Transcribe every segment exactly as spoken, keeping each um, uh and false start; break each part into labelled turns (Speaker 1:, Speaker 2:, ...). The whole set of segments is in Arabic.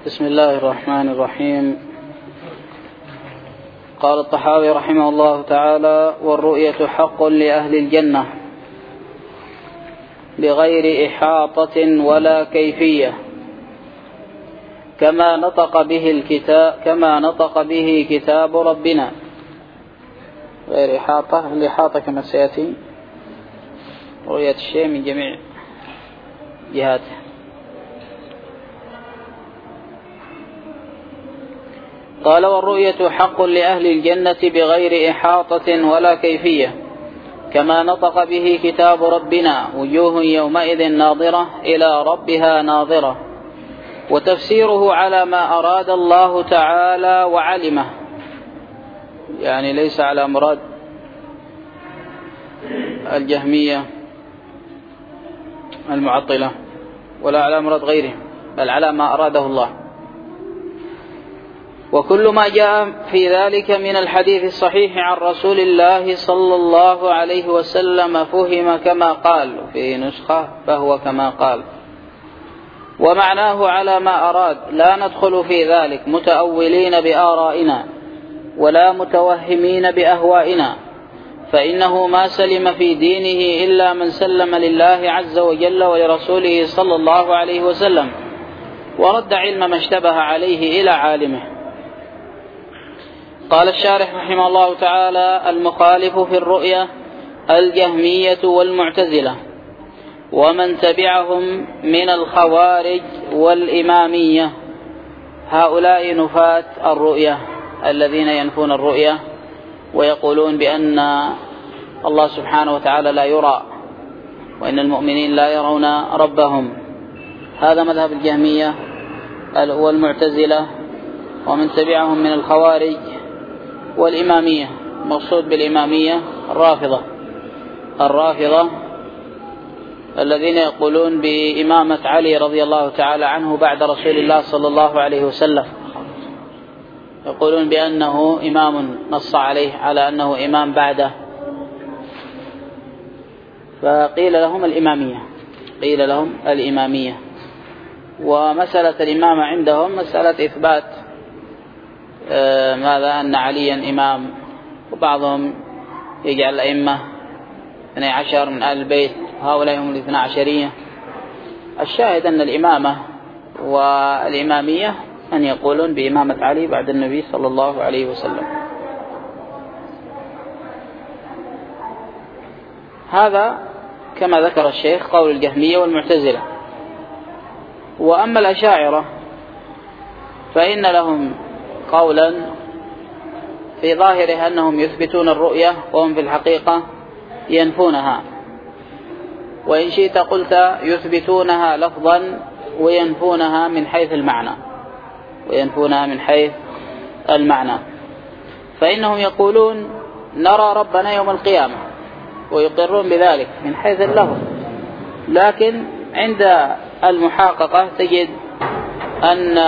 Speaker 1: بسم الله الرحمن الرحيم. قال الطحاوي رحمه الله تعالى: والرؤية حق لأهل الجنة بغير إحاطة ولا كيفية، كما نطق به الكتاب كما نطق به كتاب ربنا. غير إحاطة، الإحاطة كما سيأتي رؤية الشيء من جميع جهاته. قال: والرؤية حق لأهل الجنة بغير إحاطة ولا كيفية، كما نطق به كتاب ربنا: وجوه يومئذ ناظرة إلى ربها ناظرة. وتفسيره على ما أراد الله تعالى وعلمه، يعني ليس على مراد الجهمية المعطلة ولا على مراد غيرهم، بل على ما أراده الله. وكل ما جاء في ذلك من الحديث الصحيح عن رسول الله صلى الله عليه وسلم فهم كما قال، في نسخة فهو كما قال، ومعناه على ما أراد. لا ندخل في ذلك متأولين بآرائنا ولا متوهمين بأهوائنا، فإنه ما سلم في دينه إلا من سلم لله عز وجل ولرسوله صلى الله عليه وسلم، ورد علم ما اشتبه عليه إلى عالمه. قال الشارح رحمه الله تعالى: المخالف في الرؤية الجهمية والمعتزلة ومن تبعهم من الخوارج والإمامية. هؤلاء نفاة الرؤية الذين ينفون الرؤية ويقولون بأن الله سبحانه وتعالى لا يرى، وإن المؤمنين لا يرون ربهم. هذا مذهب الجهمية والمعتزلة ومن تبعهم من الخوارج والإمامية. مقصود بالإمامية الرافضة الرافضة الذين يقولون بإمامة علي رضي الله تعالى عنه بعد رسول الله صلى الله عليه وسلم، يقولون بأنه إمام نص عليه على أنه إمام بعده، فقيل لهم الإمامية قيل لهم الإمامية. ومسألة الإمامة عندهم مسألة إثبات آه ماذا أن عليا إمام، وبعضهم يجعل الأئمة اثني عشر من آل البيت، هؤلاء هم الاثنى عشرية. الشاهد أن الإمامة والإمامية أن يقولون بإمامة علي بعد النبي صلى الله عليه وسلم. هذا كما ذكر الشيخ قول الجهمية والمعتزلة. وأما الأشاعرة فإن لهم قولا في ظاهره أنهم يثبتون الرؤية وهم في الحقيقة ينفونها، وإن شئت قلت يثبتونها لفظا وينفونها من حيث المعنى وينفونها من حيث المعنى. فإنهم يقولون نرى ربنا يوم القيامة ويقرون بذلك من حيث اللفظ، لكن عند المحققة تجد أن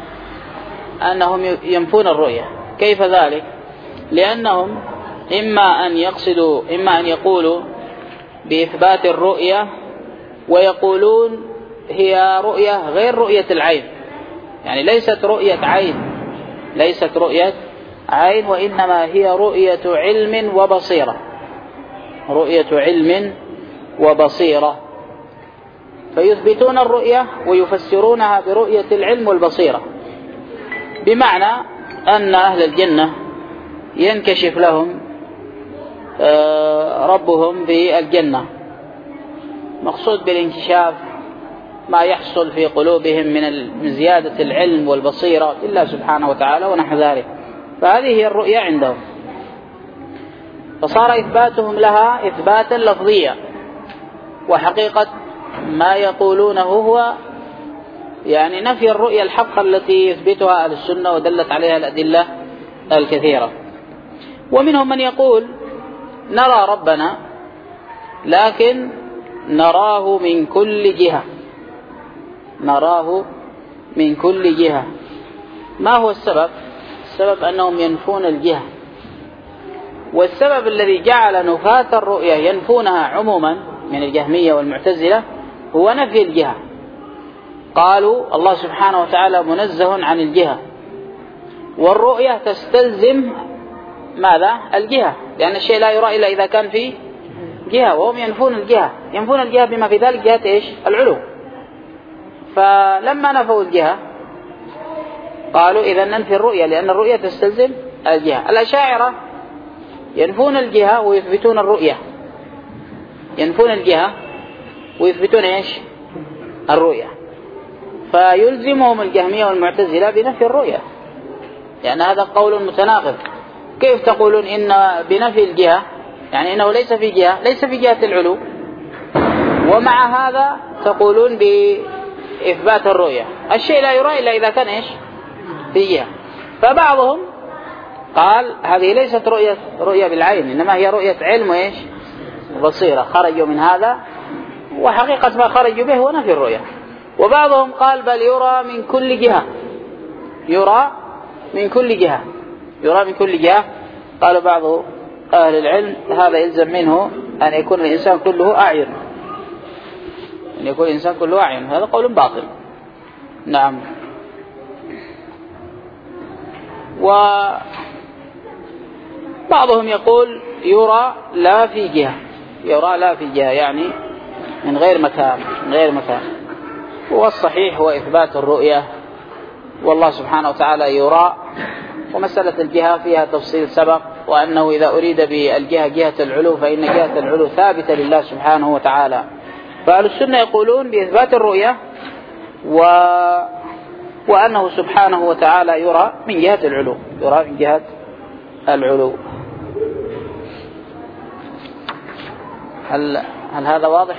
Speaker 1: أنهم ينفون الرؤية. كيف ذلك؟ لأنهم إما أن يقصدوا إما أن يقولوا بإثبات الرؤية ويقولون هي رؤية غير رؤية العين، يعني ليست رؤية عين ليست رؤية عين وإنما هي رؤية علم وبصيرة رؤية علم وبصيرة فيثبتون الرؤية ويفسرونها برؤية العلم والبصيرة، بمعنى أن أهل الجنة ينكشف لهم ربهم في الجنة. مقصود بالانكشاف ما يحصل في قلوبهم من زيادة العلم والبصيرة لله سبحانه وتعالى ونحو ذلك، فهذه هي الرؤية عندهم. فصار إثباتهم لها إثباتا لفظيا، وحقيقة ما يقولونه هو يعني نفي الرؤية الحقة التي يثبتها أهل السنة ودلت عليها الأدلة الكثيرة. ومنهم من يقول نرى ربنا لكن نراه من كل جهة نراه من كل جهة. ما هو السبب؟ السبب أنهم ينفون الجهة، والسبب الذي جعل نفاة الرؤية ينفونها عموما من الجهمية والمعتزلة هو نفي الجهة. قالوا الله سبحانه وتعالى منزه عن الجهة، والرؤية تستلزم ماذا؟ الجهة، لأن الشيء لا يرى إلا إذا كان فيه جهة، وهم ينفون الجهة، ينفون الجهة بما في ذلك جهة إيش؟ العلو. فلما نفوا الجهة قالوا إذا ننفي الرؤية، لأن الرؤية تستلزم الجهة. الأشاعرة ينفون الجهة ويثبتون الرؤية، ينفون الجهة ويثبتون إيش؟ الرؤية. فيلزمهم الجهمية والمعتزلة بنفي الرؤية، لأن هذا قول متناقض. كيف تقولون إن بنفي الجهة يعني إنه ليس في جهة، ليس في جهة العلو، ومع هذا تقولون بإثبات الرؤية؟ الشيء لا يرى إلا إذا كان إيش؟ في جهة. فبعضهم قال هذه ليست رؤية رؤية بالعين، إنما هي رؤية علم وإيش؟ بصيرة. خرجوا من هذا، وحقيقة ما خرجوا به هو نفي الرؤية. وبعضهم قال بل يرى من كل جهة، يرى من كل جهة، يرى من كل جهة. قال بعض أهل العلم هذا يلزم منه أن يكون الإنسان كله أعين، أن يكون الإنسان كله أعين، هذا قول باطل. نعم. وبعضهم يقول يرى لا في جهة، يرى لا في جهة يعني من غير مكان، من غير مكان. والصحيح هو إثبات الرؤية، والله سبحانه وتعالى يرى. ومسألة الجهة فيها تفصيل سبق، وأنه إذا أريد بالجهة جهة العلو فإن جهة العلو ثابتة لله سبحانه وتعالى. فأهل السنة يقولون بإثبات الرؤية و... وأنه سبحانه وتعالى يرى من جهة العلو، يرى من جهة العلو. هل, هل هذا واضح؟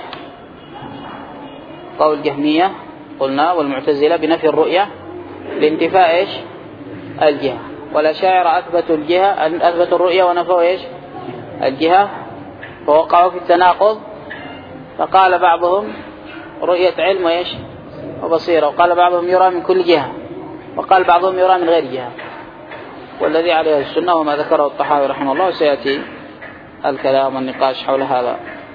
Speaker 1: قول الجهمية قلنا والمعتزلة بنفي الرؤية لانتفاء إيش؟ الجهة. والأشاعرة أثبتوا الجهة، أثبتوا الرؤية ونفوا إيش؟ الجهة، فوقعوا في التناقض. فقال بعضهم رؤية علم وإيش؟ وبصيرة، وقال بعضهم يرى من كل جهة، وقال بعضهم يرى من غير جهة. والذي عليه السنة وما ذكره الطحاوي رحمه الله، سيأتي الكلام والنقاش حول هذا.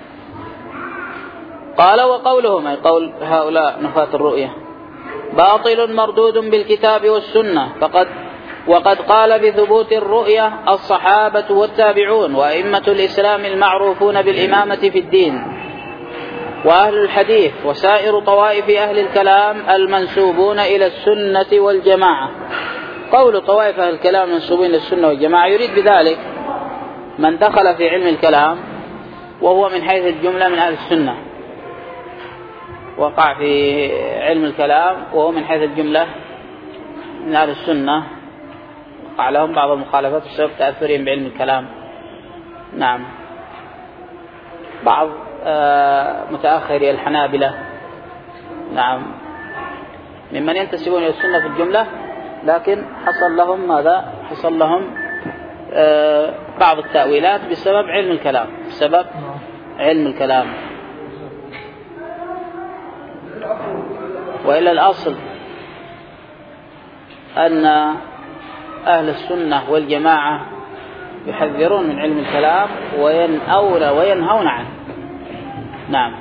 Speaker 1: قال وقولهم أي قول هؤلاء نفاة الرؤية باطل مردود بالكتاب والسنة، فقد وقد قال بثبوت الرؤية الصحابة والتابعون وأئمة الإسلام المعروفون بالإمامة في الدين، وأهل الحديث وسائر طوائف أهل الكلام المنسوبون إلى السنة والجماعة. قول طوائف أهل الكلام المنسوبين إلى السنة والجماعة يريد بذلك من دخل في علم الكلام وهو من حيث الجملة من أهل السنة، وقع في علم الكلام وهو من حيث الجملة من أهل السنة، وقع لهم بعض المخالفات بسبب تأثرهم بعلم الكلام. نعم. بعض متأخري الحنابلة نعم ممن ينتسبون إلى السنة في الجملة، لكن حصل لهم ماذا؟ حصل لهم بعض التأويلات بسبب علم الكلام، بسبب علم الكلام. وإلا الأصل أن أهل السنة والجماعة يحذرون من علم الكلام وينأون وينهون عنه. نعم.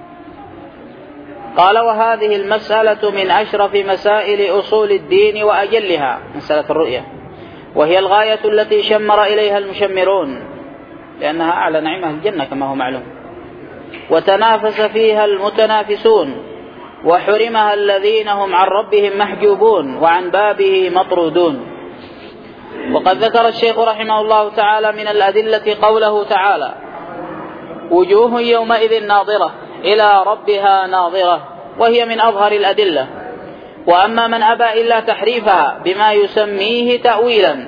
Speaker 1: قال وهذه المسألة من أشرف مسائل أصول الدين وأجلها، مسألة الرؤية، وهي الغاية التي شمر إليها المشمرون، لأنها أعلى نعيم أهل الجنة كما هو معلوم، وتنافس فيها المتنافسون، وحرمها الذين هم عن ربهم محجوبون وعن بابه مطرودون. وقد ذكر الشيخ رحمه الله تعالى من الأدلة قوله تعالى وجوه يومئذ ناظرة إلى ربها ناظرة، وهي من أظهر الأدلة. وأما من أبى إلا تحريفها بما يسميه تأويلا،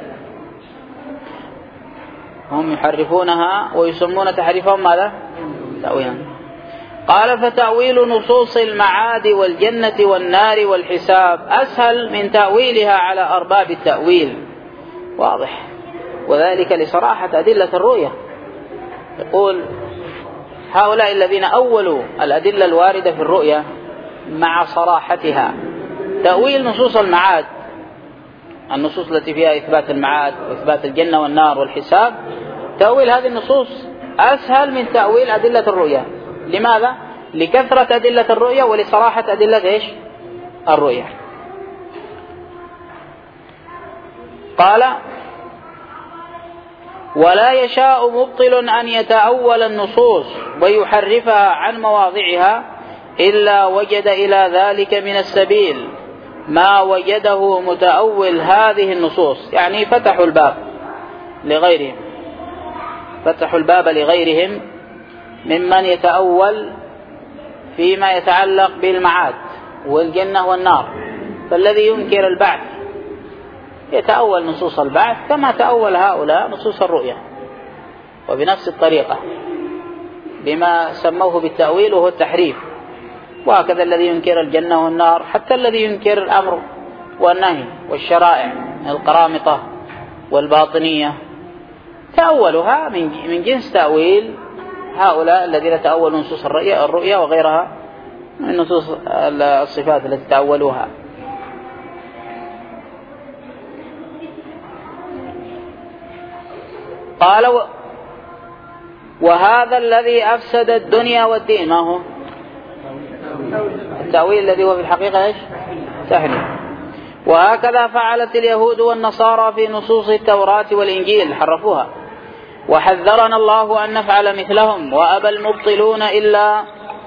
Speaker 1: هم يحرفونها ويسمون تحريفهم ماذا؟ تأويلا. قال فتأويل نصوص المعاد والجنة والنار والحساب أسهل من تأويلها على أرباب التأويل. واضح، وذلك لصراحة أدلة الرؤية. يقول هؤلاء الذين أولوا الأدلة الواردة في الرؤية مع صراحتها تأويل نصوص المعاد، النصوص التي فيها إثبات المعاد وإثبات الجنة والنار والحساب، تأويل هذه النصوص أسهل من تأويل أدلة الرؤية. لماذا؟ لكثرة أدلة الرؤية ولصراحة أدلة إيش؟ الرؤيا. قال: ولا يشاء مبطل أن يتأول النصوص ويحرفها عن مواضعها إلا وجد إلى ذلك من السبيل ما وجده متأول هذه النصوص. يعني فتحوا الباب لغيرهم، فتحوا الباب لغيرهم ممن يتأول فيما يتعلق بالمعاد والجنة والنار. فالذي ينكر البعث يتأول نصوص البعث كما تأول هؤلاء نصوص الرؤيا، وبنفس الطريقة بما سموه بالتأويل وهو التحريف. وهكذا الذي ينكر الجنة والنار، حتى الذي ينكر الأمر والنهي والشرائع القرامطة والباطنية تأولها من جنس تأويل هؤلاء الذين تأولوا نصوص الرؤيا الرؤيا وغيرها من نصوص الصفات التي تأولوها. قال: وهذا الذي أفسد الدنيا والدين. ما هو التأويل الذي هو في الحقيقة إيش؟ تحريف. وهكذا فعلت اليهود والنصارى في نصوص التوراة والإنجيل، حرفوها. وحذرنا الله أن نفعل مثلهم، وأبى المبطلون إلا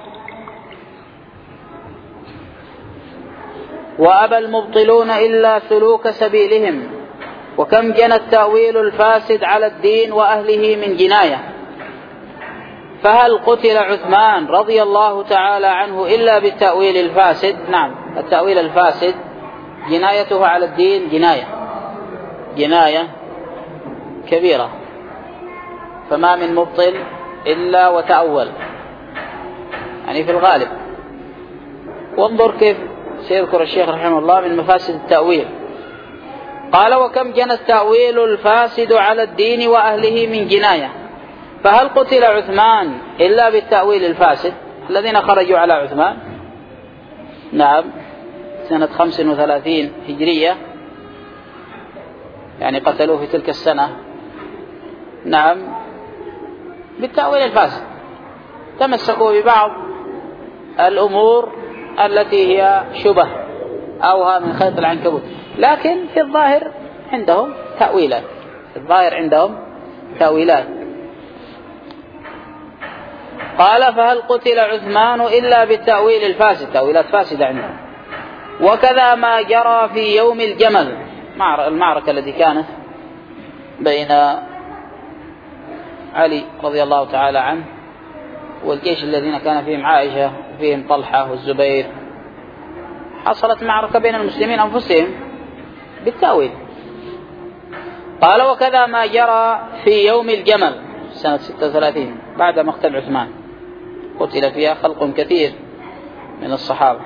Speaker 1: وأبى المبطلون إلا سلوك سبيلهم. وكم جنى التأويل الفاسد على الدين وأهله من جناية. فهل قتل عثمان رضي الله تعالى عنه إلا بالتأويل الفاسد؟ نعم، التأويل الفاسد جنايته على الدين جناية جناية كبيرة، فما من مبطل إلا وتأول، يعني في الغالب. وانظر كيف سيذكر الشيخ رحمه الله من مفاسد التأويل. قال: وكم جنى التأويل الفاسد على الدين وأهله من جناية. فهل قتل عثمان إلا بالتأويل الفاسد؟ الذين خرجوا على عثمان، نعم، سنة خمس وثلاثين هجرية، يعني قتلوه في تلك السنة، نعم، بالتأويل الفاسد. تمسكوا ببعض الأمور التي هي شبه أوها من خيط العنكبوت، لكن في الظاهر عندهم تأويلات، في الظاهر عندهم تأويلات. قال: فهل قتل عثمان إلا بالتأويل الفاسد؟ تأويلات فاسدة عندهم. وكذا ما جرى في يوم الجمل، المعركة التي كانت بين علي رضي الله تعالى عنه والجيش الذين كان فيهم عائشة وفيهم طلحة والزبير. حصلت معركة بين المسلمين أنفسهم بالتأويل. قال: وكذا ما جرى في يوم الجمل سنة ستة وثلاثين بعد مقتل عثمان، قتل فيها خلق كثير من الصحابة.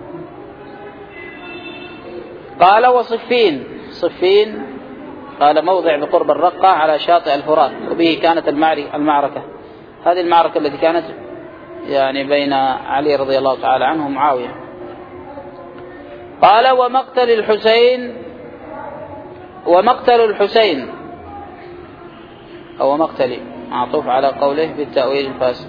Speaker 1: قال: وصفين، صفين قال موضع بقرب الرقة على شاطئ الفرات، وبه كانت المعركة. هذه المعركة التي كانت يعني بين علي رضي الله تعالى عنه ومعاوية. قال: ومقتل الحسين ومقتل الحسين أو مقتل، معطوف على قوله بالتأويل الفاسد.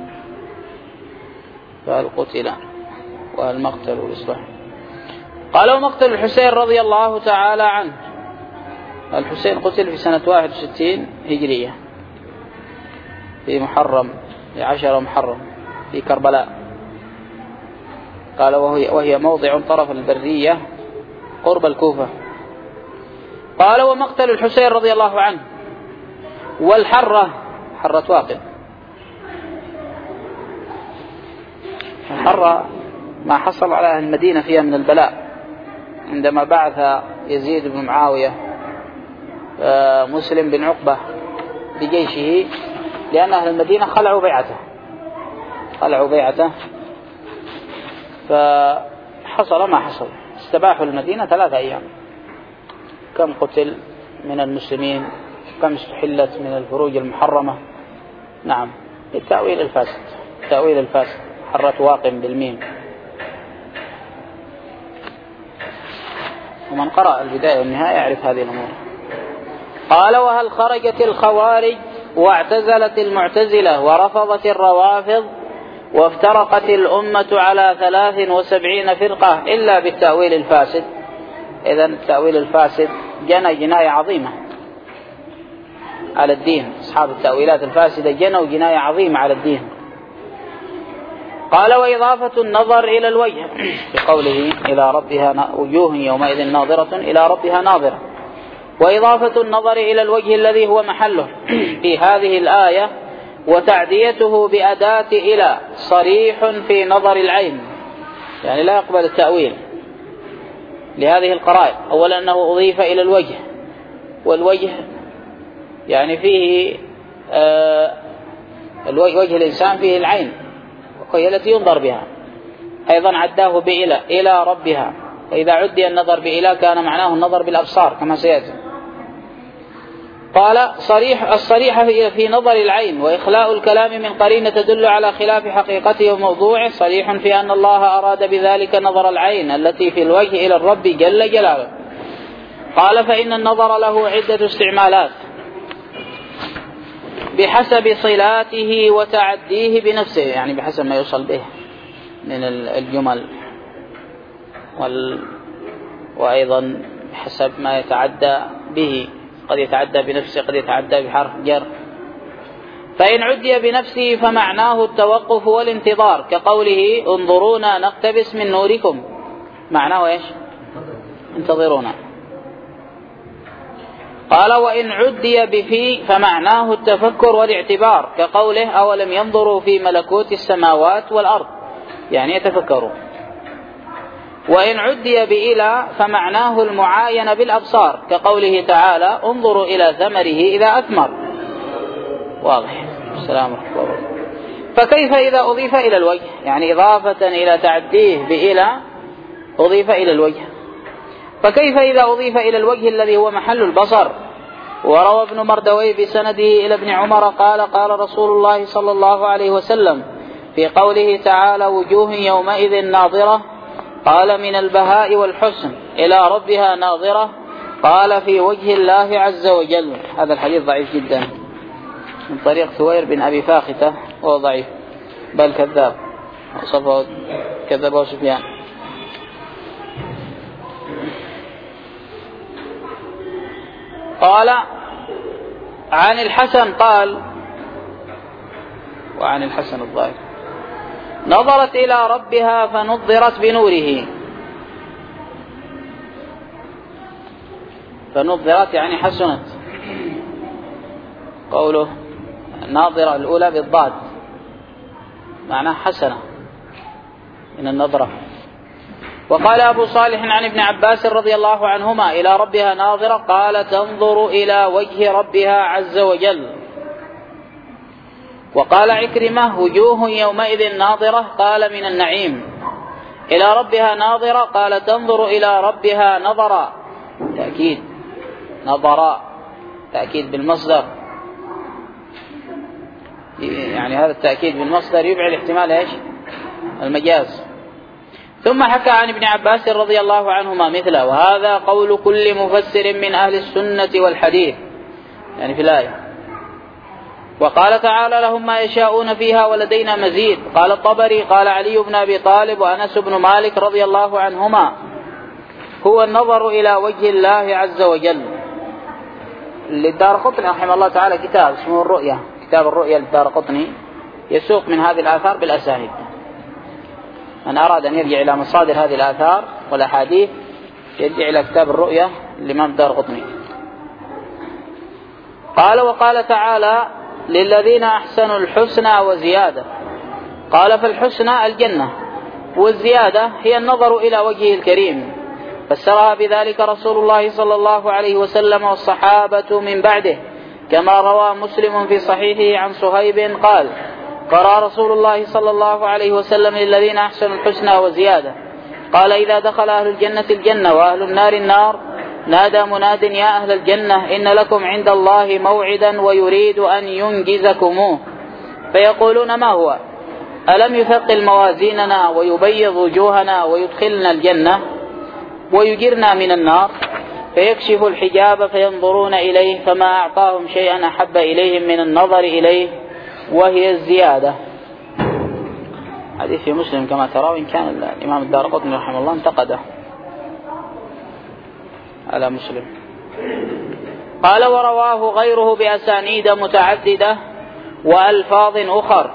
Speaker 1: فالقتل والمقتل والإصلاح. قال: ومقتل الحسين رضي الله تعالى عنه. الحسين قتل في سنة واحد وستين هجرية في محرم، في عشر محرم في كربلاء. قال: وهي, وهي موضع طرف البرية قرب الكوفة. قال: ومقتل الحسين رضي الله عنه والحرة، حرة واقع. الحرة ما حصل على أهل المدينة فيها من البلاء عندما بعث يزيد بن معاوية مسلم بن عقبة بجيشه، لأن أهل المدينة خلعوا بيعته خلعوا بيعته فحصل ما حصل. استباحوا المدينة ثلاثة أيام. كم قتل من المسلمين، كم استحلت من الفروج المحرمة. نعم، التأويل الفاسد، التأويل الفاسد. حرة واقم بالميم. ومن قرأ البداية والنهاية يعرف هذه الأمور. قال: وهل خرجت الخوارج واعتزلت المعتزلة ورفضت الروافض وافترقت الأمة على ثلاث وسبعين فرقة إلا بالتأويل الفاسد. إذن التأويل الفاسد جنى جناية عظيمة على الدين، أصحاب التأويلات الفاسدة جنوا جناية عظيمة على الدين. قال وإضافة النظر إلى الوجه بقوله إلى ربها وجوه يومئذ ناظرة إلى ربها ناظرة، وإضافة النظر إلى الوجه الذي هو محله في هذه الآية وتعديته بأداة إلى صريح في نظر العين، يعني لا يقبل التأويل لهذه القرائن. أولا أنه أضيف إلى الوجه، والوجه يعني فيه آه الوجه وجه الإنسان فيه العين وهي التي ينظر بها. أيضا عداه بإلى إلى ربها، وإذا عدي النظر بإلى كان معناه النظر بالأبصار كما سيأتي. قال صريح الصريح في نظر العين، وإخلاء الكلام من قرينة تدل على خلاف حقيقته وموضوعه، صريح في أن الله أراد بذلك نظر العين التي في الوجه إلى الرب جل جلاله. قال فإن النظر له عدة استعمالات بحسب صلاته وتعديه بنفسه، يعني بحسب ما يوصل به من الجمل، وال... وأيضا بحسب ما يتعدى به، قد يتعدى بنفسه قد يتعدى بحرف جر. فإن عدي بنفسه فمعناه التوقف والانتظار، كقوله انظرونا نقتبس من نوركم، معناه إيش؟ انتظرونا. قال وإن عدي بفي فمعناه التفكر والاعتبار، كقوله أولم ينظروا في ملكوت السماوات والأرض، يعني يتفكروا. وإن عدي بإلى فمعناه المعاينة بالأبصار، كقوله تعالى انظروا إلى ثمره إذا أثمر. واضح. السلام عليكم. فكيف إذا أضيف إلى الوجه؟ يعني إضافة إلى تعديه بإلى أضيف إلى الوجه. فكيف إذا أضيف إلى الوجه الذي هو محل البصر؟ وروى ابن مردوي بسنده إلى ابن عمر قال قال رسول الله صلى الله عليه وسلم في قوله تعالى وجوه يومئذ ناظرة، قال من البهاء والحسن إلى ربها ناظرة، قال في وجه الله عز وجل. هذا الحديث ضعيف جدا من طريق ثوير بن أبي فاختة، وهو ضعيف بل كذاب، وصفه كذبه سفيان. قال عن الحسن قال، وعن الحسن الظاهر نظرت إلى ربها فنضرت بنوره. فنضرت يعني حسنت، قوله الناظرة الأولى بالضاد معناه حسنة من النظرة. وقال أبو صالح عن ابن عباس رضي الله عنهما إلى ربها ناظرة، قال تنظر إلى وجه ربها عز وجل. وقال عكرمة وجوه يومئذ ناظرة، قال من النعيم. إلى ربها ناظرة، قال تنظر إلى ربها نظرا، تأكيد نظرا تأكيد بالمصدر، يعني هذا التأكيد بالمصدر يبعد احتمال ايش؟ المجاز. ثم حكى عن ابن عباس رضي الله عنهما مثله، وهذا قول كل مفسر من أهل السنة والحديث، يعني في الآية. وقال تعالى لهم ما يشاءون فيها ولدينا مزيد. قال الطبري قال علي بن أبي طالب وأنس بن مالك رضي الله عنهما هو النظر إلى وجه الله عز وجل. للدارقطني رحمه الله تعالى كتاب اسمه الرؤية، كتاب الرؤية للدارقطني، يسوق من هذه الآثار بالأسانيد. من أراد أن يرجع إلى مصادر هذه الآثار والأحاديث يرجع إلى كتاب الرؤية للإمام الدارقطني. قال وقال تعالى للذين أحسنوا الحسنى وزيادة، قال فالحسنى الجنة، والزيادة هي النظر إلى وجهه الكريم، فسرها بذلك رسول الله صلى الله عليه وسلم والصحابة من بعده، كما روى مسلم في صحيحه عن صهيب قال قرأ رسول الله صلى الله عليه وسلم للذين أحسنوا الحسنى وزيادة، قال إذا دخل أهل الجنة الجنة وأهل النار النار نادى مناد يا أهل الجنة إن لكم عند الله موعدا ويريد أن ينجزكموه، فيقولون ما هو؟ ألم يثقل موازيننا ويبيض وجوهنا ويدخلنا الجنة ويجرنا من النار؟ فيكشف الحجاب فينظرون إليه فما أعطاهم شيئا أحب إليهم من النظر إليه وهي الزيادة. حديث في مسلم كما ترى، وإن كان الإمام الدارقطني رحمه الله انتقده على مسلم. قال ورواه غيره بأسانيد متعددة وألفاظ أخر،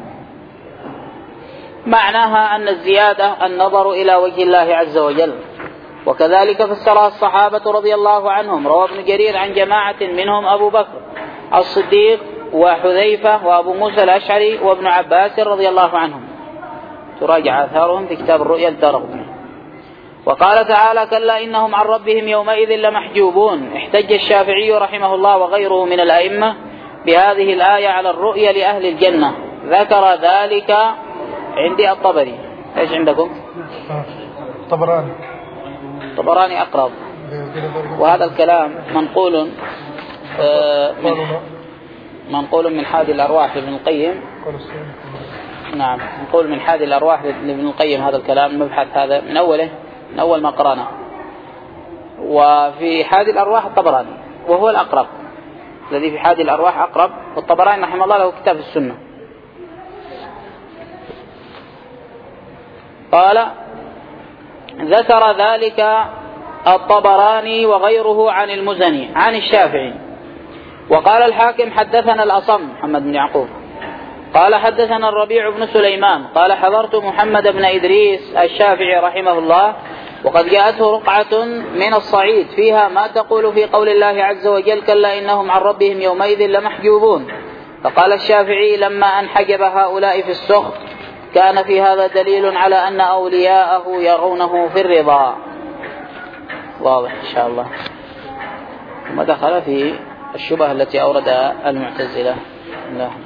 Speaker 1: معناها أن الزيادة النظر إلى وجه الله عز وجل، وكذلك فسرها الصحابة رضي الله عنهم. روى ابن جرير عن جماعة منهم أبو بكر الصديق وحذيفة وأبو موسى الأشعري وابن عباس رضي الله عنهم، تراجع آثارهم في كتاب الرؤيا الدارقطني. وقال تعالى كلا إنهم عن ربهم يومئذ لمحجوبون. احتج الشافعي رحمه الله وغيره من الأئمة بهذه الآية على الرؤيا لأهل الجنة، ذكر ذلك عندي الطبري. ايش عندكم؟
Speaker 2: طبراني.
Speaker 1: طبراني أقرب، وهذا الكلام منقول من منقول من حادي الأرواح لابن القيم. نعم، منقول من حادي الأرواح لابن القيم هذا الكلام، المبحث هذا من أوله، من أول ما قرأنا. وفي حادي الأرواح الطبراني، وهو الأقرب، الذي في حادي الأرواح أقرب. والطبراني رحمه الله له كتاب السنة. قال ذكر ذلك الطبراني وغيره عن المزني عن الشافعي. وقال الحاكم حدثنا الأصم محمد بن يعقوب قال حدثنا الربيع بن سليمان قال حضرت محمد بن إدريس الشافعي رحمه الله، وقد جاءته رقعة من الصعيد فيها ما تقول في قول الله عز وجل كلا إنهم عن ربهم يومئذ لمحجوبون. فقال الشافعي لما أنحجب هؤلاء في السخط كان في هذا دليل على أن أولياءه يرونه في الرضا. واضح إن شاء الله. ثم دخل في الشبهة التي أوردها المعتزلة.